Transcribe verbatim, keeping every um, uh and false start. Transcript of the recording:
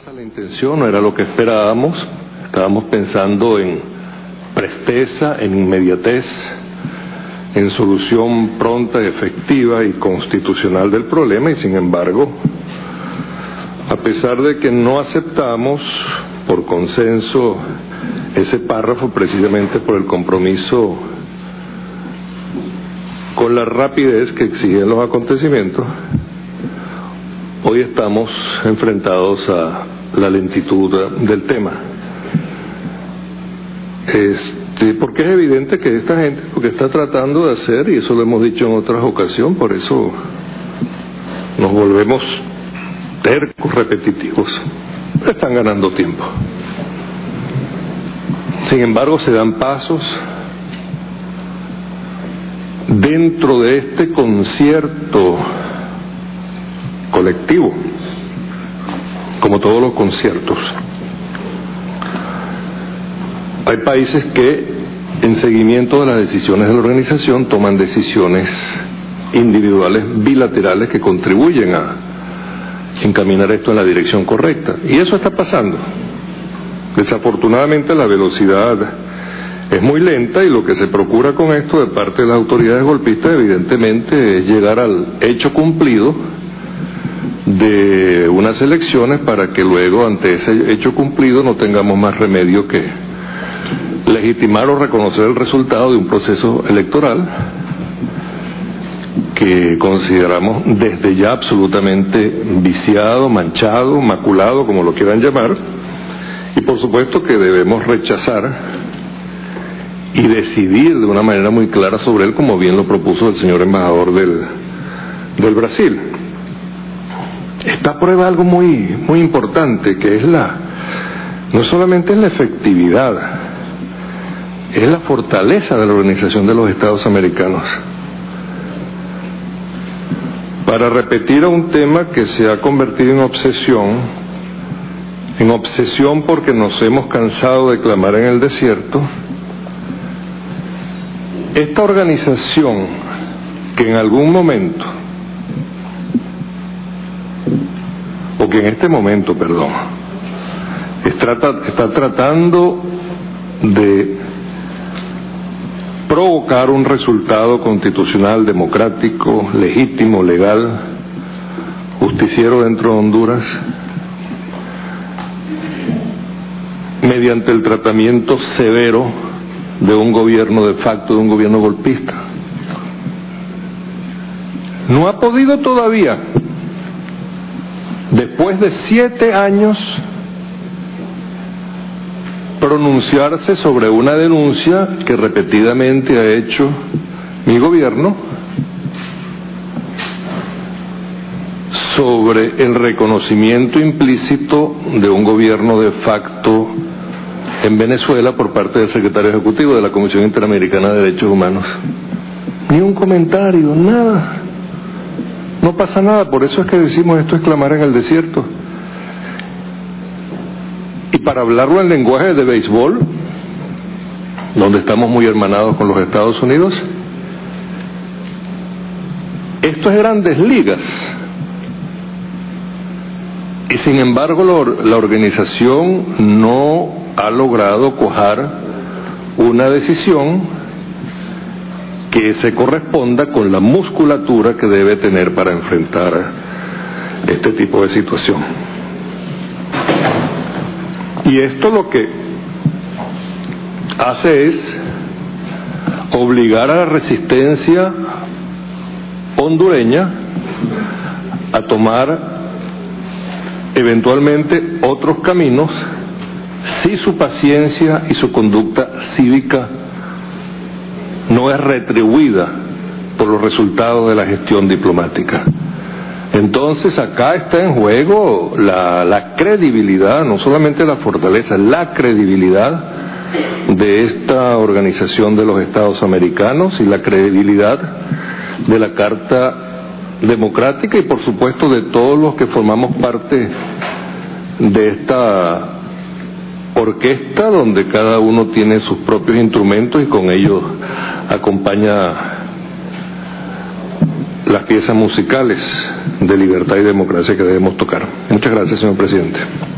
esa la intención, no era lo que esperábamos. Estábamos pensando en presteza, en inmediatez, en solución pronta, efectiva y constitucional del problema, y sin embargo, a pesar de que no aceptamos por consenso ese párrafo, precisamente por el compromiso con la rapidez que exigen los acontecimientos, hoy estamos enfrentados a la lentitud del tema. Este, porque es evidente que esta gente lo que está tratando de hacer, y eso lo hemos dicho en otras ocasiones, por eso nos volvemos tercos, repetitivos, están ganando tiempo. Sin embargo, se dan pasos dentro de este concierto colectivo, como todos los conciertos. Hay países que, en seguimiento de las decisiones de la organización, toman decisiones individuales bilaterales que contribuyen a encaminar esto en la dirección correcta. Y eso está pasando. Desafortunadamente la velocidad es muy lenta, y lo que se procura con esto de parte de las autoridades golpistas evidentemente es llegar al hecho cumplido de unas elecciones, para que luego ante ese hecho cumplido no tengamos más remedio que legitimar o reconocer el resultado de un proceso electoral que consideramos desde ya absolutamente viciado, manchado, maculado, como lo quieran llamar, y por supuesto que debemos rechazar y decidir de una manera muy clara sobre él, como bien lo propuso el señor embajador del, del Brasil. Esta prueba algo muy, muy importante, que es la, no solamente es la efectividad, es la fortaleza de la Organización de los Estados Americanos. Para repetir a un tema que se ha convertido en obsesión, en obsesión porque nos hemos cansado de clamar en el desierto, esta organización que en algún momento, o que en este momento, perdón, está, está tratando de provocar un resultado constitucional, democrático, legítimo, legal, justiciero dentro de Honduras, mediante el tratamiento severo de un gobierno de facto, de un gobierno golpista. No ha podido todavía, después de siete años, pronunciarse sobre una denuncia que repetidamente ha hecho mi gobierno sobre el reconocimiento implícito de un gobierno de facto en Venezuela por parte del secretario ejecutivo de la Comisión Interamericana de Derechos Humanos. Ni un comentario, nada. No pasa nada, por eso es que decimos esto es clamar en el desierto. Y para hablarlo en lenguaje de béisbol, donde estamos muy hermanados con los Estados Unidos, esto es Grandes Ligas. Y sin embargo la, la organización no ha logrado cuajar una decisión que se corresponda con la musculatura que debe tener para enfrentar este tipo de situación. Y esto lo que hace es obligar a la resistencia hondureña a tomar eventualmente otros caminos si su paciencia y su conducta cívica no es retribuida por los resultados de la gestión diplomática. Entonces acá está en juego la, la credibilidad, no solamente la fortaleza, la credibilidad de esta organización de los Estados Americanos y la credibilidad de la Carta Democrática y por supuesto de todos los que formamos parte de esta orquesta donde cada uno tiene sus propios instrumentos y con ellos acompaña las piezas musicales de libertad y democracia que debemos tocar. Muchas gracias, señor presidente.